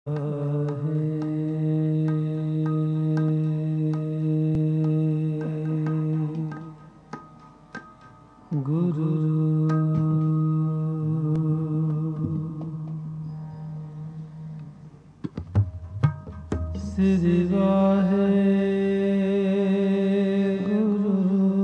ਗੁਰੂ ਸ੍ਰੀ ਵਾਹਿਗੁਰੂ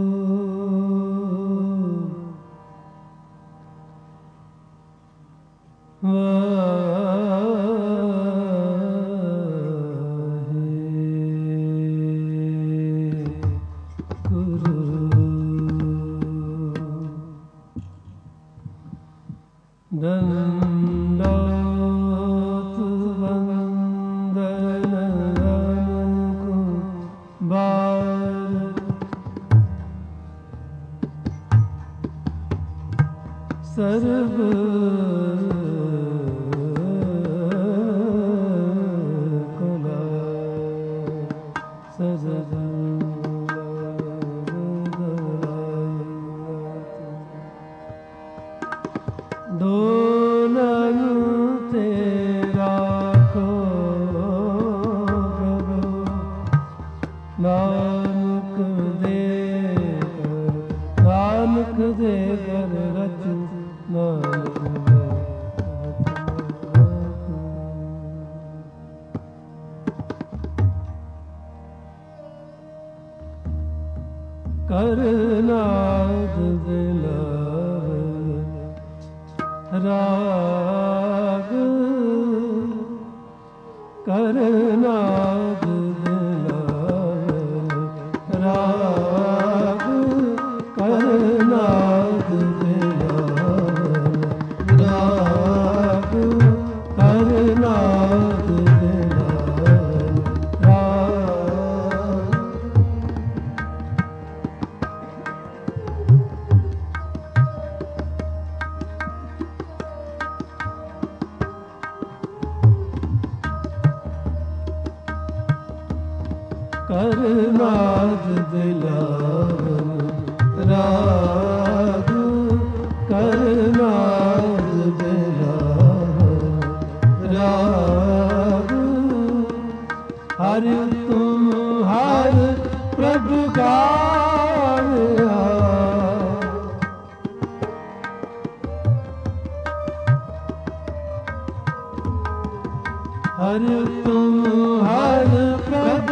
ਦੰਡੋਤ ਵੰਦਨ ਬਾਰ ਸਰਬ ਕਲਾ ਸਜਦਾ ਡੋਲਨ ਤੇ ਰਾਖੋ ਪ੍ਰਭੂ ਨਾਨਕ ਦੇ ਕਰ ਰਚ ਨਾਨਕ ਕਰਨਾਦ ਦਿਲਾਵਰ ਰਾਗ ਕਰਨਾਦ ਦਿਲਾਵਰ ਰਾਗ ਕਰਨਾਦ ਦਿਲਾਵਰ ਰਾਗ ਕਰਨਾਦ ਦਿਲਾਵਰ ਰਾਗ ਕਰਨਾਦ ਦਿਲਾਵਰ ਰਾਗ ਕਰਨਾਦ ਦਿਲਾਵਰ ਰਾਗ ਹਰਿ ਤੁਮ ਹਰ ਪ੍ਰਭ ਗਾਵਿਆ ਹਰਿ ਤੁਮ ਹਰ ਪ੍ਰਭ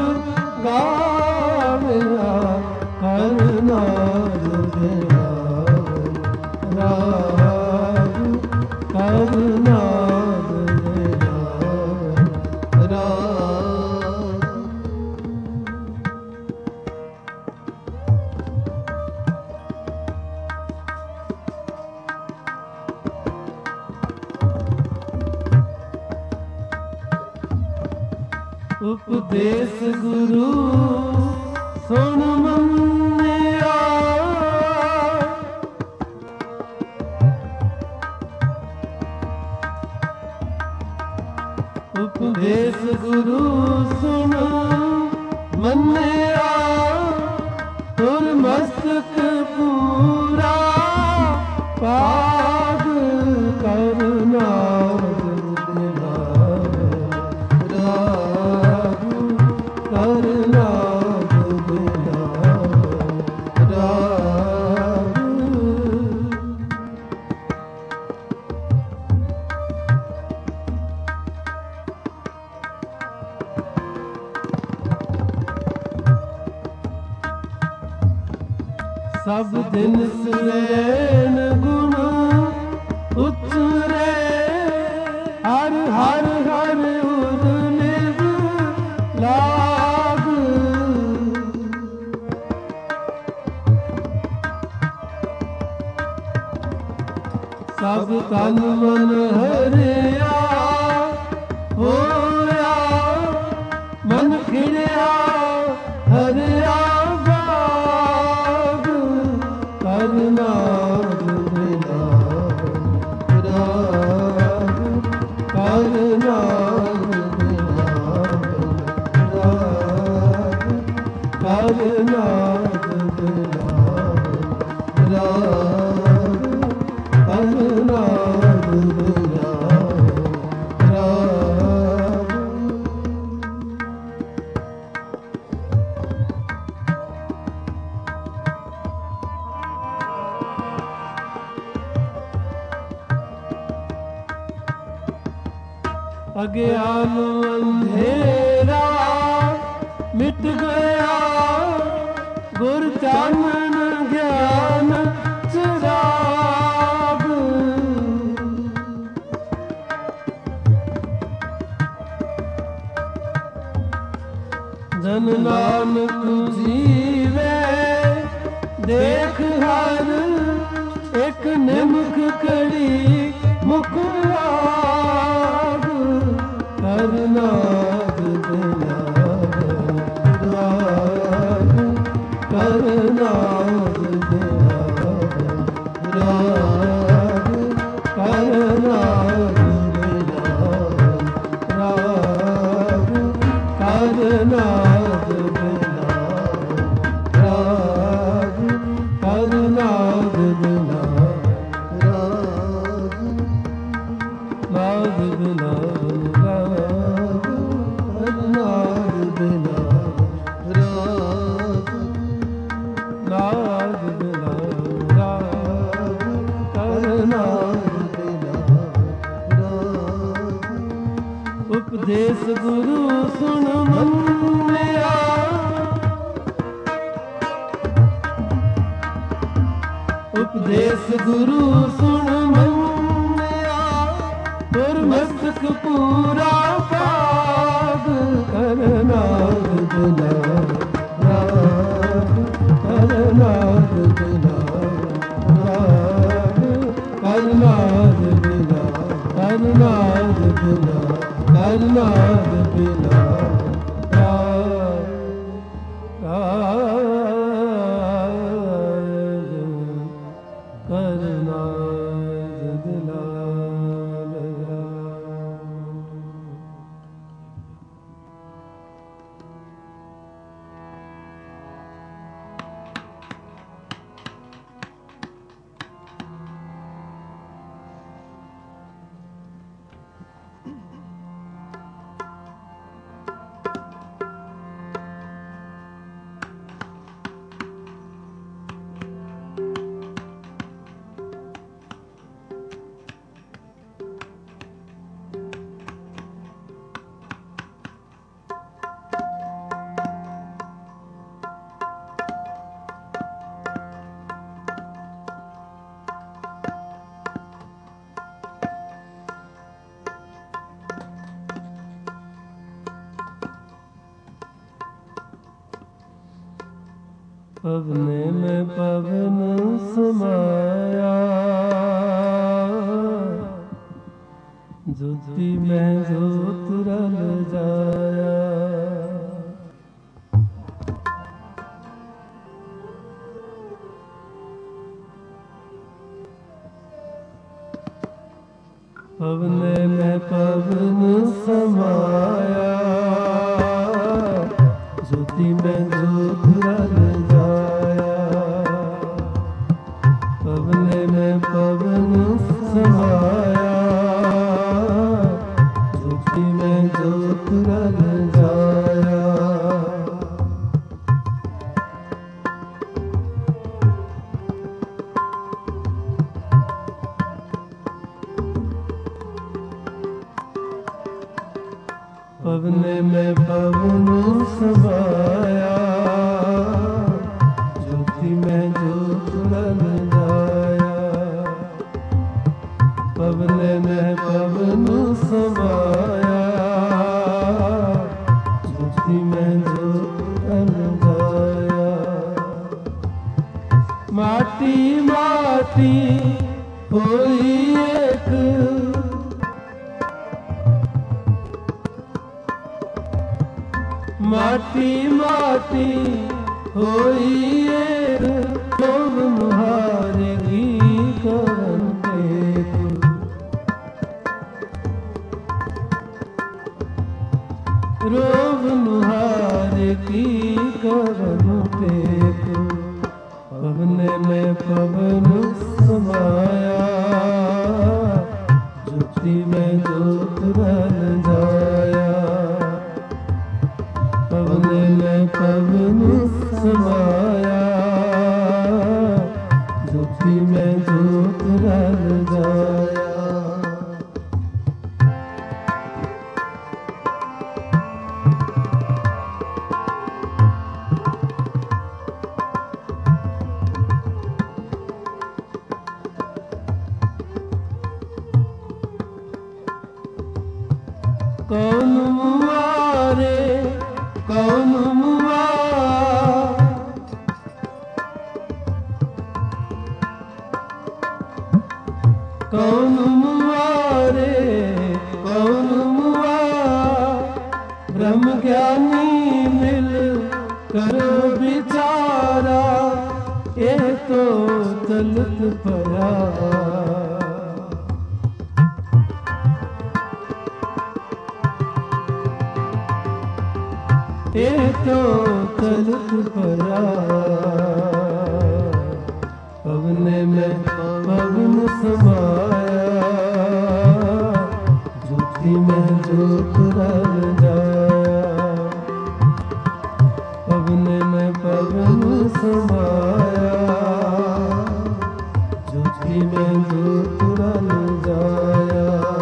ਗਾਵਿਆ ਕਰਨਾਦ ਦਿਲਾਵਰ ਰਾਗ ਕਰਨਾਦ ਦਿਲਾਵਰ ਰਾਗ ਉਪਦੇਸ ਗੁਰੂ ਸੁਣ ਮੰਨਿਆ ਉਪਦੇਸ ਗੁਰੂ ਸੁਣ ਮੰਨਿਆ ਤੁਰ ਮਸਤਕ ਪੂਰਾ ਪਾਗ ਕਰਨਾਦ ਦਿਲਾਵਰ ਰਾਗ ਕਰਨਾਦ ਦਿਲਾਵਰ ਰਾਗ ਸਭ ਦਿਨ ਸੁਰੇਨ ਗੁਣ ਉਤਰੇ ਹਰ ਹਰ ਹਰ ਉਦ ਨਿਭ ਲਾਗ ਸਭ ਤਨ ਮਨ ਹਰਿਆ ਹੋਇਆ ਮਨ ਖਿੜਿਆ ਹਰਿਆ ਬਾਗ ਕਰਨਾਦ ਦਿਲਾਵਰ ਰਾਗ ਕਰਨਾਦ ਦਿਲਾਵਰ ਰਾਗ ਕਰਨਾਦ ਦਿਲਾਵਰ ਰਾਗ ਕਰਨਾਦ ਦਿਲਾਵਰ ਅਗਿਆਨ ਅੰਧੇਰਾ ਮਿਟ ਗਿਆ, ਗੁਰ ਚਾਨਣ ਗਿਆਨ ਚਿਰਾਗ। ਜਨ ਨਾਨਕ ਜੀਵੇ ਦੇਖ ਹਰ, ਇੱਕ ਨਿਮਖ ਕੜੀ ਮੁਖ ਲਾਗ। ਕਰਨਾਦ ਦਿਲਾਗ ਰਾਗ, ਕਰਨਾਦ ਦਿਲਾਗ ਰਾਗ, ਕਰਨਾਦ ਦਿਲਾਗ ਰਾਗ, ਕਰਨਾਦ ਦਿਲਾਗ ਰਾਗ, ਕਰਨਾਦ ਦਿਲਾਗ ਰਾਗ, ਨਾਦ ਦਿਲਾਗ ਰਾਗ, ਕਰਨਾਦ ਦਿਲਾਗ ਰਾਗ, ਨਾਦ ਦਿਲਾਗ ਰਾਗ, ਕਰਨਾਦ ਦਿਲਾਗ ਰਾਗ। ਉਪਦੇਸ ਗੁਰੂ ਸੁਣ ਮੰਨਿਆ, ਉਪਦੇਸ ਗੁਰੂ ਸੁਣ ਮੰਨਿਆ, ਗੁਰਮਤਿ ਪੂਰਾ ਭਾਗ। ਕਰਨਾਦ ਦਿਲਾਗ ਰਾਗ, ਕਰਨਾਦ ਦਿਲਾਗ ਰਾਗ, ਕਰਨਾਦ ਦਿਲਾਗ, ਕਰਨਾਦ ਦਿਲਾਗ, ਕਰਨਾਦ ਦਿਲਾਗ ਰਾਗ, ਕਰਨਾਦ ਦਿਲਾਗ ਰਾਗ। पवने में पवन समाया, ज्योति में ज्योत रल जाया। पवने में पवन समाया, ज्योति में ज्योत रल जाया। पवने में पवन समाया, ज्योति में ज्योत रल जाया। पवने में पवन समाया, ज्योति में ज्योत रल जाया। पवने में पवन समाया, ज्योति में ज्योत रल जाया। माटी माटी होई एक, माटी माटी होई एक, लोभ मुहारेगी करन टेक। रोग मुहारेगी करन टेक। पवने में पवन समाया, ज्योति में ज्योत रल जाया। पवने में पवन समाया, ज्योति में ज्योत रल जाया। कौन मुआरे कौन मुआ, कौन मुआरे कौन मुआ, ब्रह्म ज्ञानी मिल करो विचारा, ये तो चलत परा। ये तो चलत परा, पवने में पवन समाया, ज्योति में ज्योत रल जाया। पवने में पवन समाया, ज्योति में ज्योत रल जाया।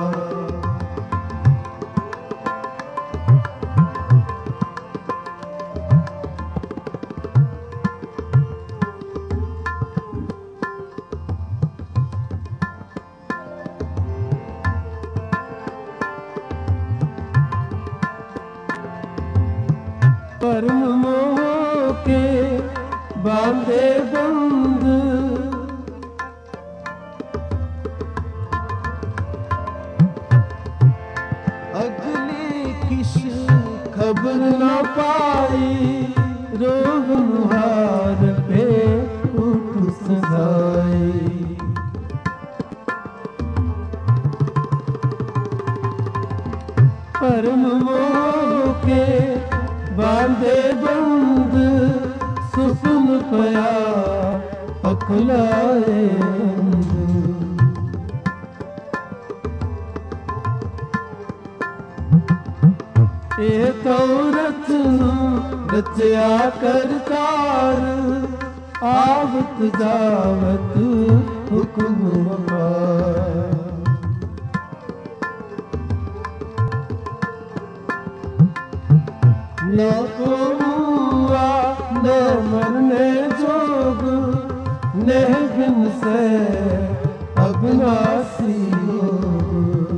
परम मोह के बांधे बंद, अगली किस खबर न पाई, रोग मुहार पे उठ सगाई। परम मोह के बांधे बंद, सुपन पया पखलाए। ये तो रचना रचया करतार, आवत जावत हुक्म अपार। न कोआ न मरने जोग, नेह बिन से अविनाशी योग।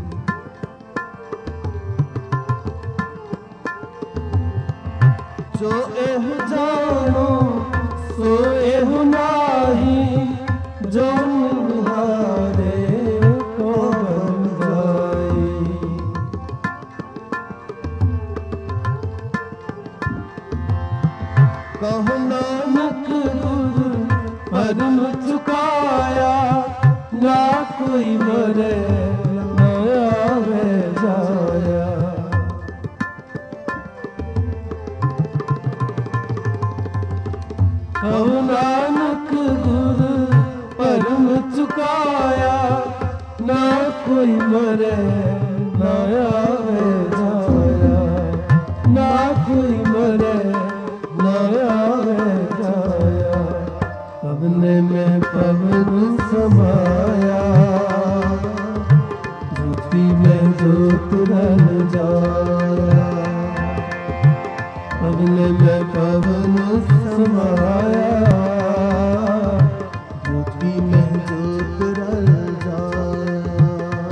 जो एह जानो सो एह नाही, जो निहारे को बन जाए। कहो नानक गुरु परम चुकाया, ना कोई मरे न आवे जाया। कहो नानक गुरु परम चुकाया, ना कोई मरे न आवे जाया। ना कोई मरे न आवे जाया, पवने में पवन समाया, ज्योति में ज्योत रल जाया। पवने में पवन समाया, ज्योति में ज्योत रल जाया।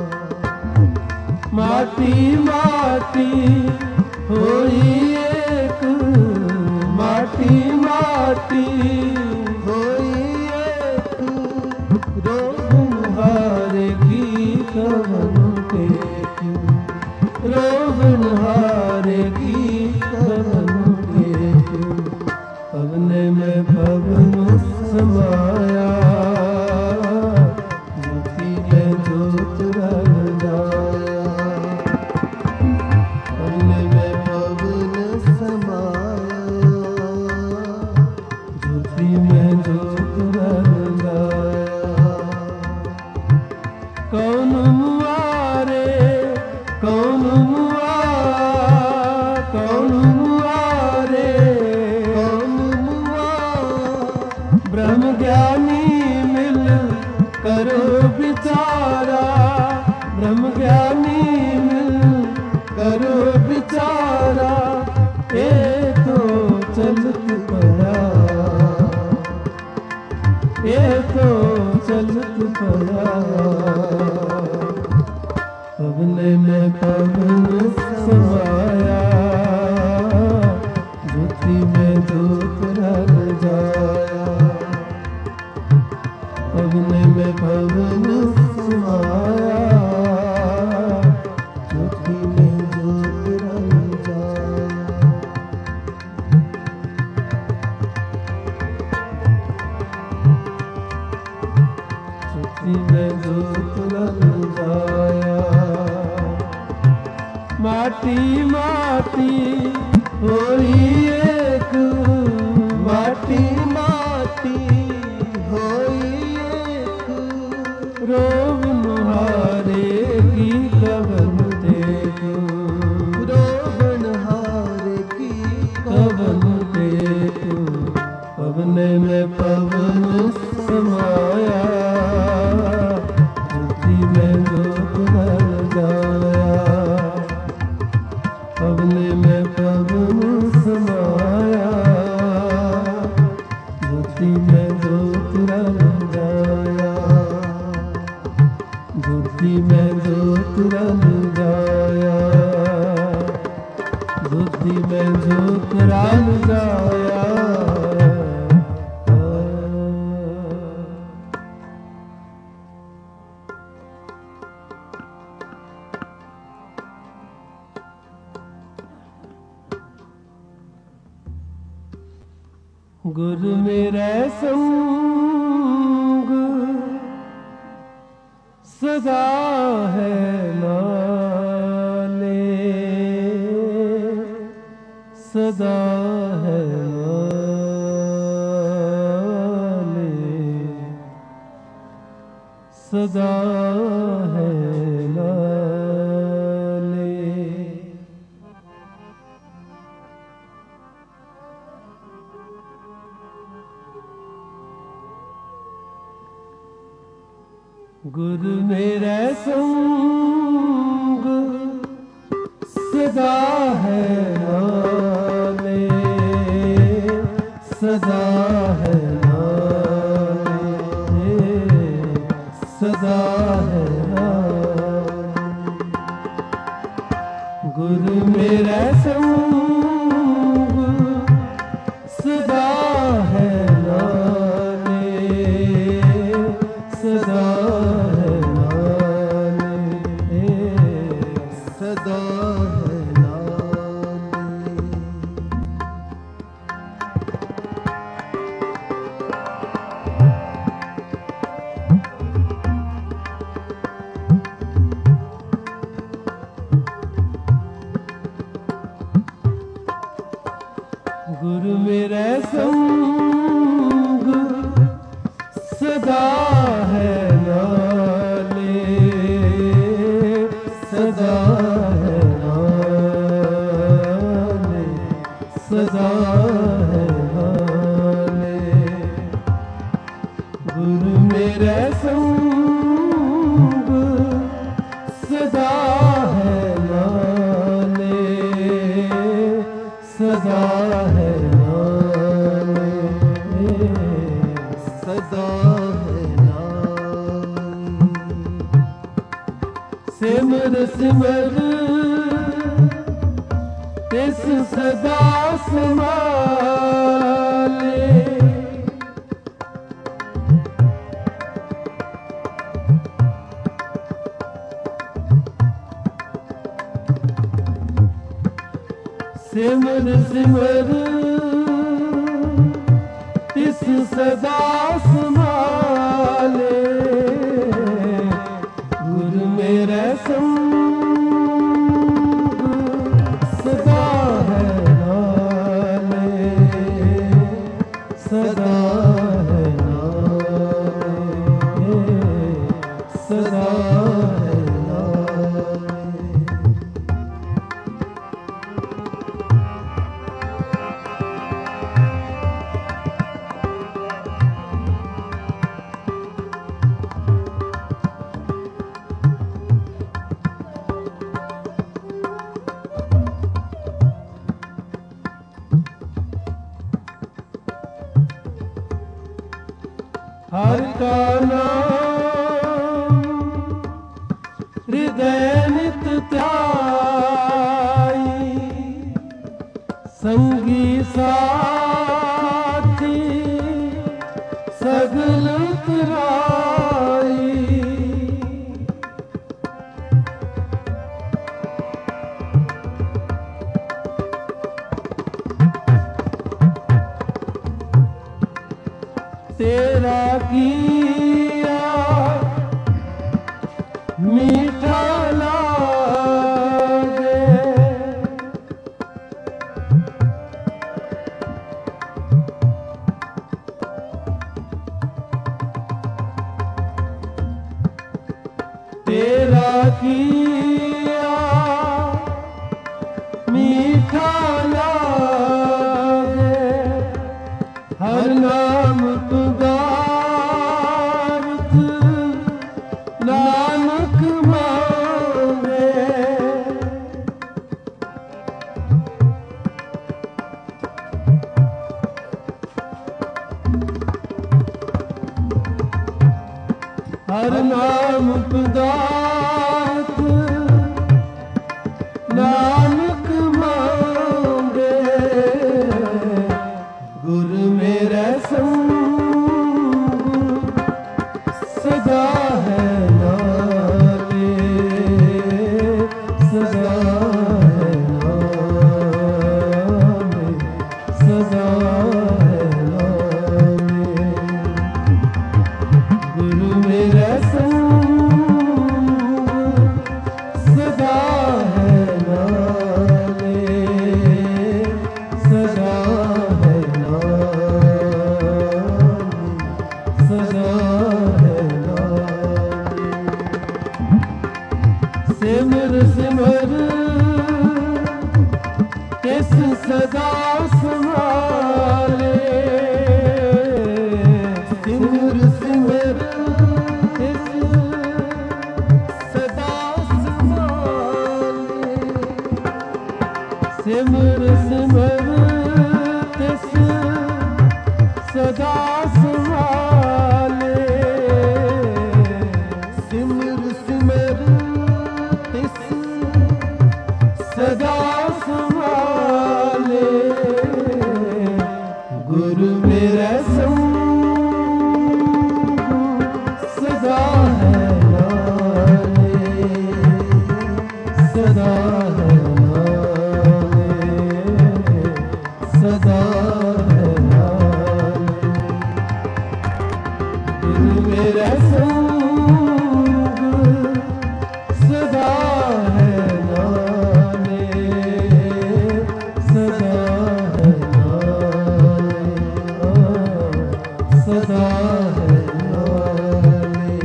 माटी माटी होई एक, माटी माटी होई एक, रोग मुहारे की कवन टेक। रोग मुहारे की कवन टेक, पवने में पवन समाया, ज्योति में ज्योत रल जाया। पवने में पवन समाया, ज्योति में ज्योत रल जाया। कौन मुआरे कौन मुआ, कौन मुआरे कौन मुआ, ब्रह्म ज्ञानी मिल करो विचारा। ब्रह्म ज्ञानी मिल करो विचारा, ये तो चलत पड़ा। ये तो चलत पड़ा, पवने में पवन माटी होई एक, माटी माटी होई एक, रोग नुहारे की कवन देखो, रोगन हार की कवन देखो, पवने में पवन समाया, ज्योति में ज्योत भर जाया, पवने में पवन समाया, ज्योति में ज्योत रल जाया, ज्योति में ज्योत रल जाया, ज्योति में ज्योत रल जाया। गुरु मेरा संग सदा है नाले, सदा है नाले, सदा है नाले। गुरु मेरा संग सदा है नाले, सदा है नाले, सदा है नाले। गुरु मेरा संग सदा है नाले, सदा सदा है नाले। गुरु मेरा संग सदा है नाले, सदा है नाले, सदा है नाले। गुरु मेरा संग सदा है नाले, सदा है नाले, सदा है नाले। सिमर सिमर तिस सदा समाले, सिमर सिमर तिस सदा समाले। गुरु मेरा संग सदा है नाले, सदा है नाले, सदा है नाले। हर का नाम हृदय नित ध्याई, संगी साथी सगल उतराई। तेरा किया मीठा लागे, हर नाम पदार्थ नानक मांगे, गुरु मेरा संग सदा है नाले, सदा है नाले, सदा है नाले। गुरु मेरा संग सदा है नाले, सदा है नाले, सदा है नाले। सिमर सिमर तिस सदा संभाले, सिमर सिमर तिस सदा संभाले, सिमर सिमर तिस सदा संभाले, सिमर सिमर तिस सदा संभाले। गुरु मेरा संग सदा है नाले, सदा है नाले, सदा है नाले। गुरु मेरा संग सदा है नाले, सदा है नाले, सदा है नाले,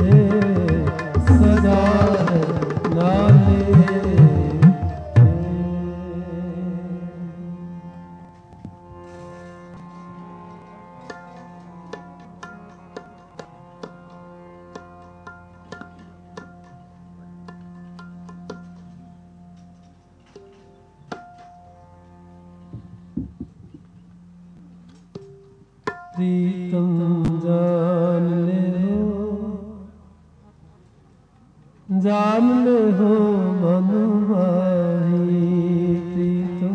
सदा है नाले। प्रीतम जान ले हो मन माही, प्रीतम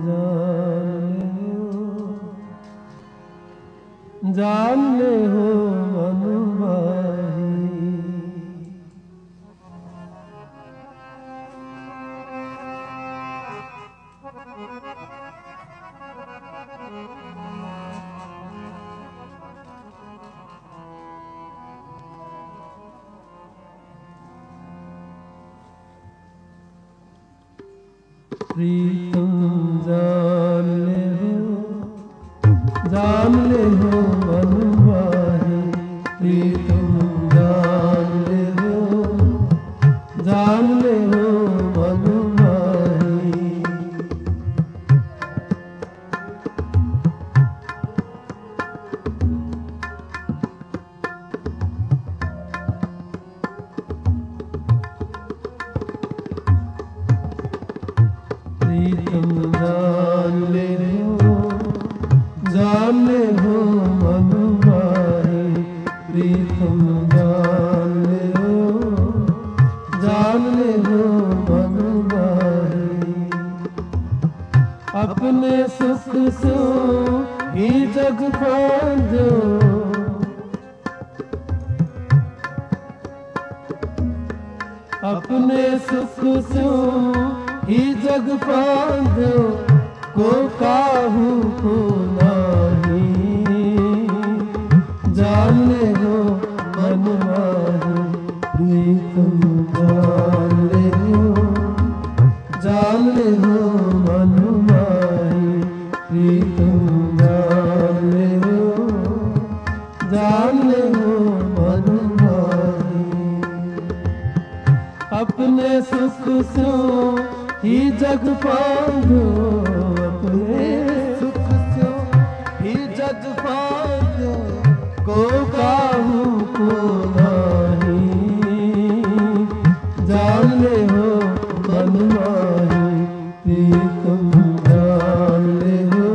जान ले हो मन माही। प्रीतम जान ले हो मन माही, प्रीतम जान ले हो मन माही। प्रीतम जान ले हो मन माही, प्रीतम जान ले हो मन माही। अपने सुख सो ही जग बांधो, अपने सुख सो ही जग बांधो, को काहू को नहीं। जान ले हो मन माही, प्रीतम जान ले हो मन माही, प्रीतम जान ले हो मन माही। अपने सुख सो ही जग बांधो, अपने सुख सो ही जग बांधो, को काहू को नहीं। जान ले हो मन माही, प्रीतम जान ले हो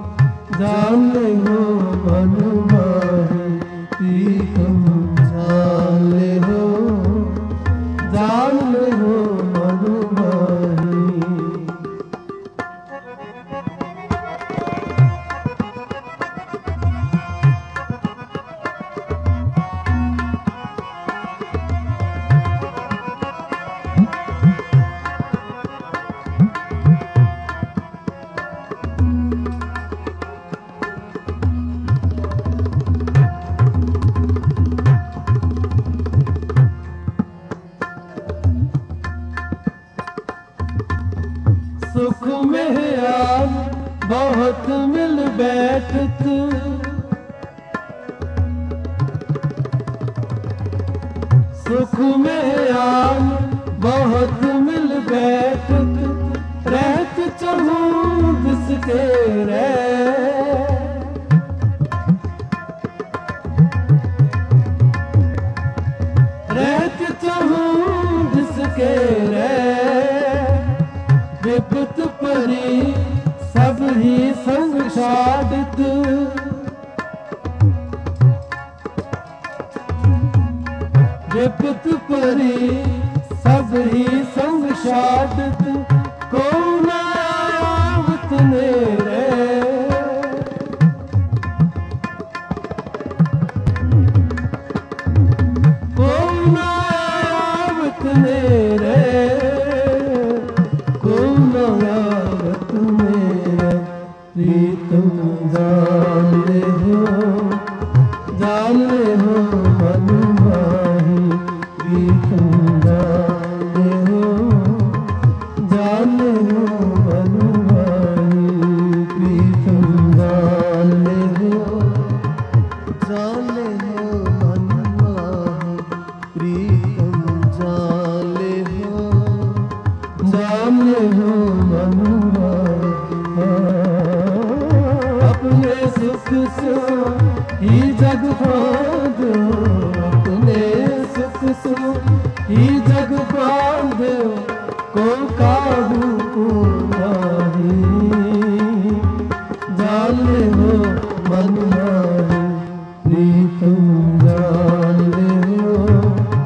मन माही, प्रीतम जान सुख में आन बहुत मिल बैठत, सुख में आन बहुत मिल बैठत, रहत चहूँ जिसके रह, रहत चहूँ जिसके रह, विपत परी सब ही संग छाड़त, विपत परी सब ही संग छाड़त, को न आवत नेरे, को न आवत नेरे, को न आवत नेरे। प्रीतम जान ले हो मन माही, प्रीतम जान ले हो मन माही, प्रीतम जान ले हो मन माही, प्रीतम जान ले हो मन माही। अपने सुख से ही जग बांधो, अपने सुख से ही जग बांधो, को काबू नाही, जान ले हो मन माही, प्रीतम जान ले हो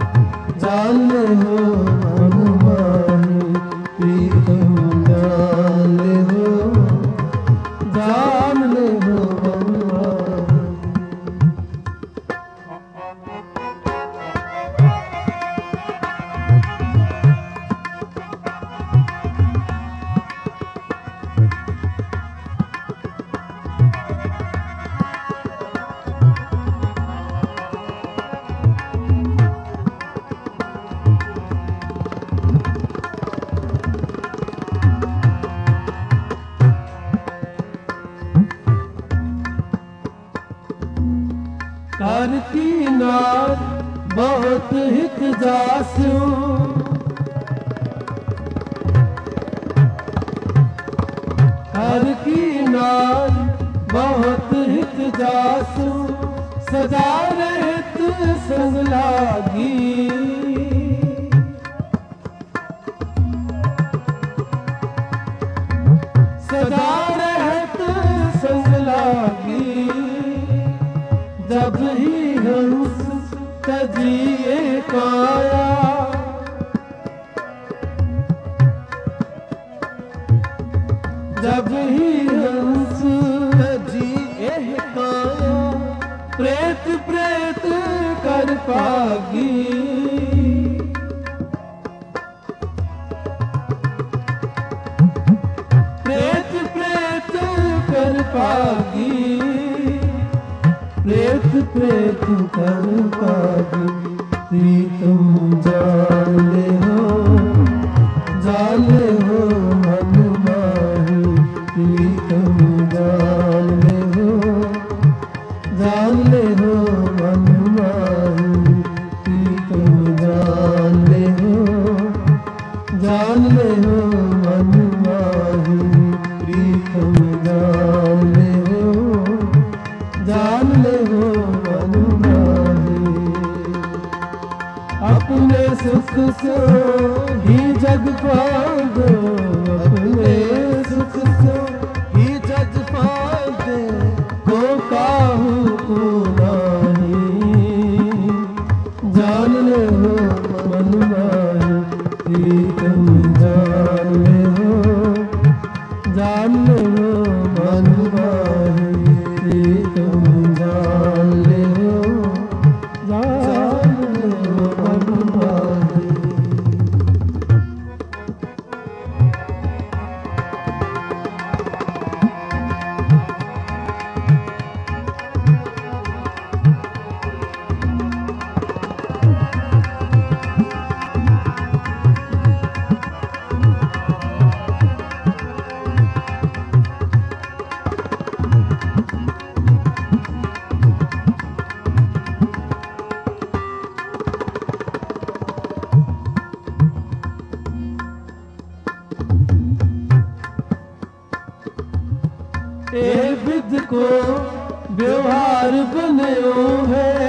मन माही, प्रीतम जान ले हो मन माही। कर की नार बहुत हित जासु, कर की नार बहुत हित जासु, सदा रहत संग लागी, सदा रहत संग लागी, जब ही हंस तजिए काया, जब ही हंस तजिए काया, प्रेत प्रेत कर पागी, प्रेत प्रेत कर पागी, प्रेत प्रेत कर पागी। प्रीतम जान ले हो मन माही, प्रीतम जान ले हो मन माही, प्रीतम जान ले हो मन माही, प्रीतम जान ले हो मन माही। अपने सुख से ही जग बांधो, ए विद को व्यवहार बन्यो है।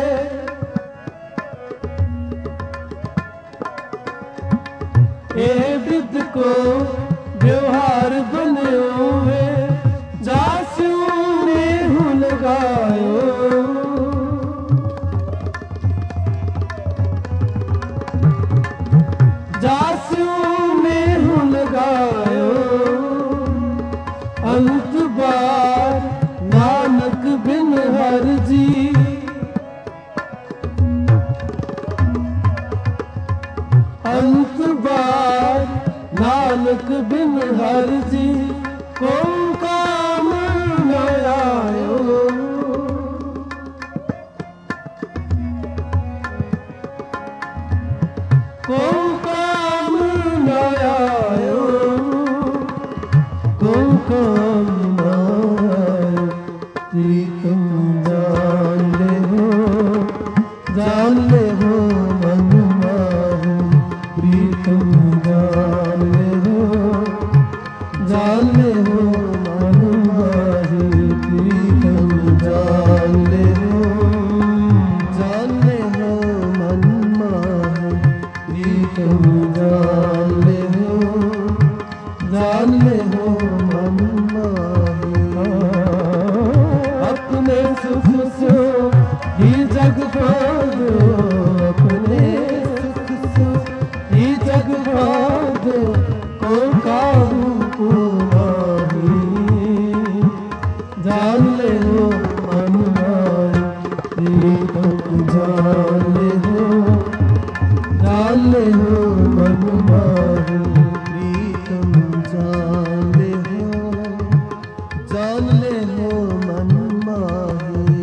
ए विद को व्यवहार बन्यो है। जासू ने हूँ लगायो, जासू ने हूँ लगायो। अंत बार नानक बिन हर जी, अंत बार नानक बिन हर जी। को काम न आयो, को काम न आयो, को काम न आयो। प्रीतम जान ले हो, जान ले हो मन माहू। प्रीतम जान ले हो, जान ले हो मन माहू। प्रीतम जान ले हो, जान ले हो मन माहू। प्रीतम जान ले हो, जान ले हो मन माहू। अपने सुख से ही जग पादो, अपने सुख से ही जग पादो। को काहू को नाही, जान ले हो मन माही। प्रीतम जान ले हो, जान ले हो मन माही। प्रीतम जान ले हो, जान ले हो मन माही।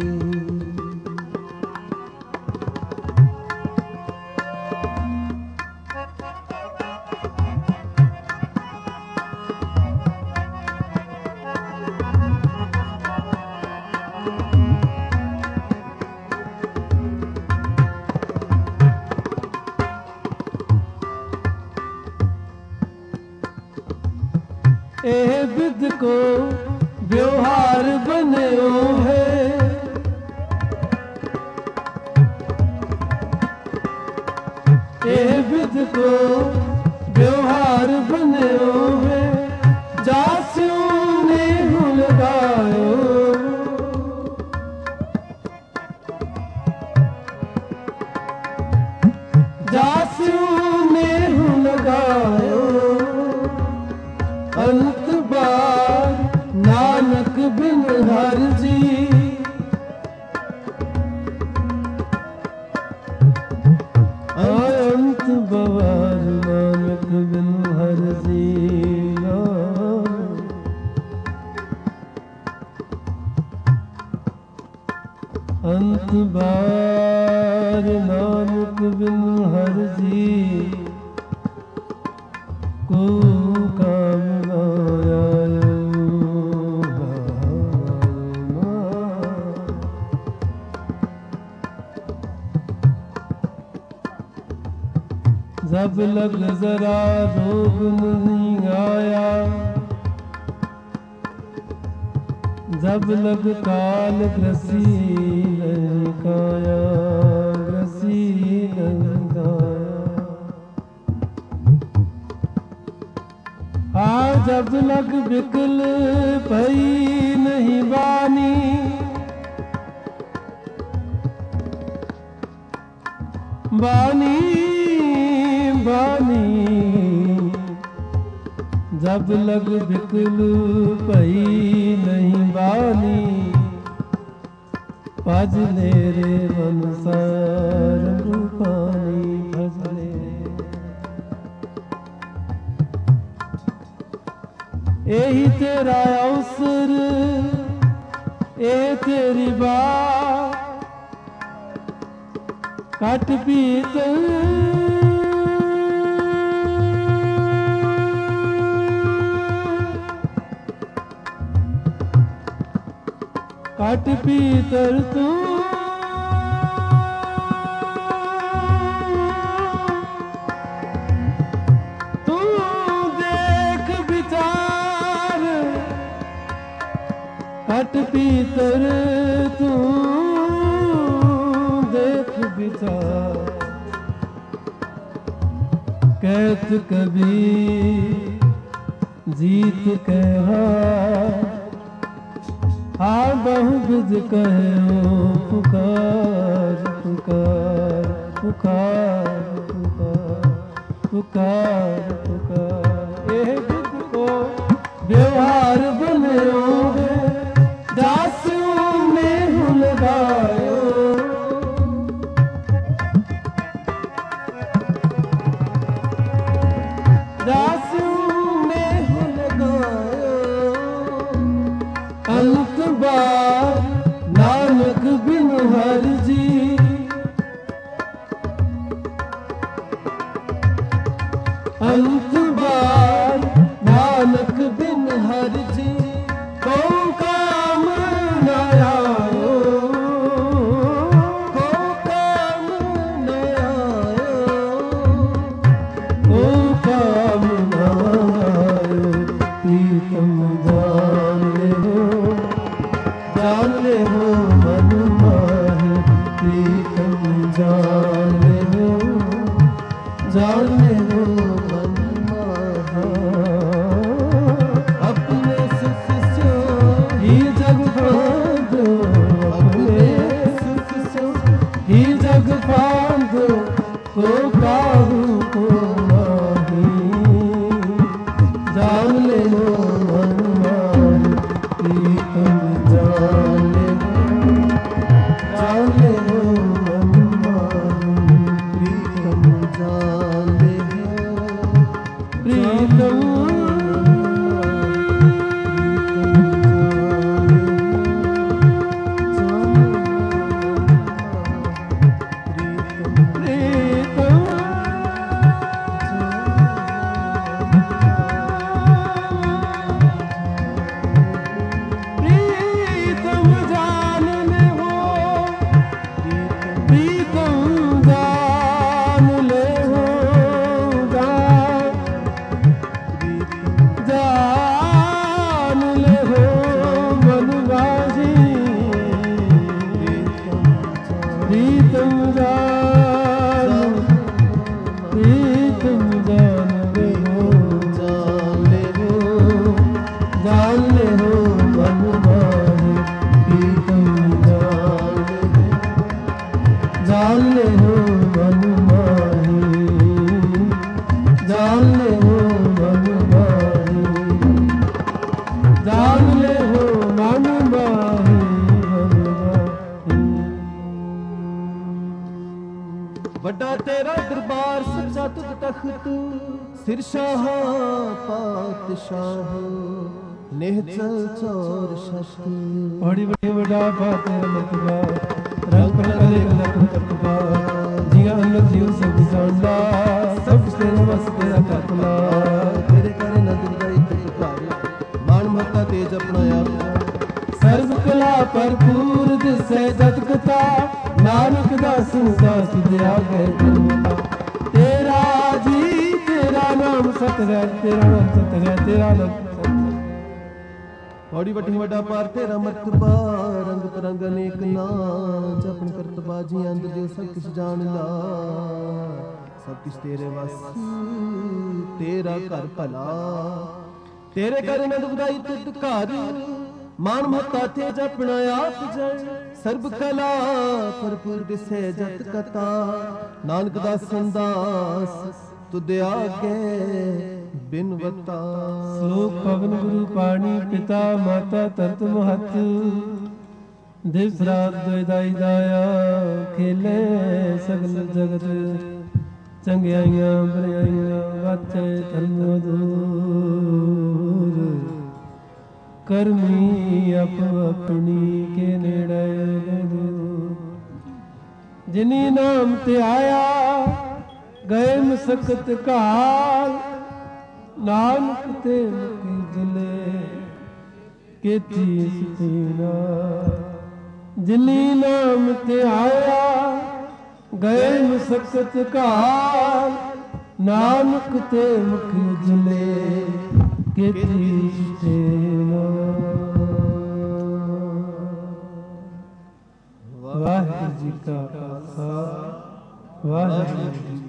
ए विद को व्यवहार बन्यो है। ए विद को व्यवहार बन्यो है। जासू ने हूँ लगायो, जासू ने हूँ लगायो। अंत बार नानक बिन हर जी, अंत बार नानक बिन हर जी। अंत बार नानक बिन हर जी। को काम न आयो। जब लग जरा रोग नहीं आया, जब लग काल ग्रसी नहीं काया, ग्रसी नहीं काया। जब लग बिकल भई नहीं बानी, बानी बानी जब लग बिकल भई नहीं बानी, भजले रे मनसार रूपानी भजले। यही तेरा अवसर ए तेरी बात कट पीत कट पीतर तू देख विचार कट पीतर तू देख विचार, कहत कबीर जीत कहा हाँ बहुविध कहो पुकार पुकार पुकार पुकार पुकार पुकार। एह विध को व्यवहार बनो दासियों में हुल गायो, दासियों में हुल गायो। अंत बार नानक बिन हर जी, अंत बार नानक बिन हर जी को काम न आयो, को काम न आयो, को काम न आयो। प्रीतम जान ले हो मन माहे, प्रीतम जान ले हो मन माहे। अपने सुख से ही जग बांधो, अपने सुख से ही जग बांधो, को काहू को नाही। जान ले हो मन माहे, प्रीतम जान ले हो मन माहे। प्रीतम जान ले प्रीतम ਵੱਡਾ ਤੇਰਾ ਦਰਬਾਰ ਸੱਚਾ ਤੁਧ ਤਖਤ, ਸਿਰ ਸ਼ਾਹ ਪਾਤਸ਼ਾਹ ਨਿਹਚਲ ਚੌਰ ਸ਼ਸਤ। ਬੜੀ ਬੜੀ ਵੱਡਾ ਪਾਤਰ ਮਤਬਾ ਰੰਗ ਕਲੇ ਲਖ ਤਕਬਾ, ਜੀਆ ਅਨੰਦ ਜੀਵ ਸਭ ਜਾਣਦਾ, ਸਭ ਤੇਰੇ ਵਸ ਤੇਰਾ ਕਰਤਲਾ। ਤੇਰੇ ਕਰੇ ਨਦਰ ਦਾ ਇੱਕ ਘਰ, ਮਾਨ ਮਹਤਾ ਤੇਜ ਆਪਣਾ ਆਪ। ਸਰਬ ਕਲਾ ਭਰਪੂਰ ਦਿਸੈ ਜਤ ਕਥਾ, ਨਾਨਕ ਦਾਸ ਦਾਸ ਦਿਆ ਗਏ ਜਨਮਤਾ। ਤੇਰਾ ਜੀ ਤੇਰਾ ਨਾਮ ਸਤ ਹੈ, ਤੇਰਾ ਨਾਮ ਸਤ ਹੈ, ਤੇਰਾ ਨਾਮ ਸਤ ਹੈ। ਬੜੀ ਵੱਡੀ ਵੱਡਾ ਪਾਰ ਤੇਰਾ ਮਰਤਬਾ, ਰੰਗ ਪਰੰਗ ਅਨੇਕ ਨਾਮ। ਜਪਨ ਕਰਤ ਬਾਜੀ ਅੰਦਰ ਜੋ ਸਭ ਕੁਛ ਜਾਣ ਲਾ, ਸਭ ਕੁਛ ਤੇਰੇ ਵਸ ਤੇਰਾ ਘਰ ਭਲਾ। ਤੇਰੇ ਘਰ ਨੰਦ ਵਧਾਈ ਤਿਤ ਘਰ, ਮਾਨ ਮਹਤਾ ਤੇ ਜਪਣਾ ਆਪ ਜਨ। ਸਰਬ ਕਲਾ ਭਰਪੂਰ ਦਿਸੈ ਜਤ ਕਥਾ, ਨਾਨਕ ਦਾ ਸੰਦਾਸ ਤੁਧ ਆਗੇ ਬਿਨਵਤਾ। ਸ਼ਲੋਕ ਪਵਨ ਗੁਰੂ ਪਾਣੀ ਪਿਤਾ ਮਾਤਾ ਧਰਤ ਮਹਤ, ਦਿਵਸ ਰਾਤ ਦੁਇਦਾਈ ਦਾਇਆ ਖੇਲੇ ਸਗਲ ਜਗਤ। ਚੰਗਿਆਈਆਂ ਬਰਿਆਈਆਂ ਵਾਚੇ ਧਰਮ ਦੂਰ, ਕਰਮੀ ਆਪੋ ਆਪਣੀ ਕੇ ਨੇੜੇ ਦੂਰ। ਜਿਨੀ ਨਾਮ ਤੇ ਆਇਆ ਗਏ ਮਸਕਤ ਕਾਲ, ਨਾਨਕ ਤੇ ਮੁਕੀ ਜਲੇ ਕੀਤੀ ਸਤੀਨਾ। ਜਿਨੀ ਨਾਮ ਤੇ ਆਇਆ ਗਏ ਮਸਕਤ ਕਾਲ, ਨਾਨਕ ਤੇ ਮੁਕੀ ਜਲੇ ਕੀਤੀ ਸਤੀਨਾ। का खालसा वाहिगुरू जी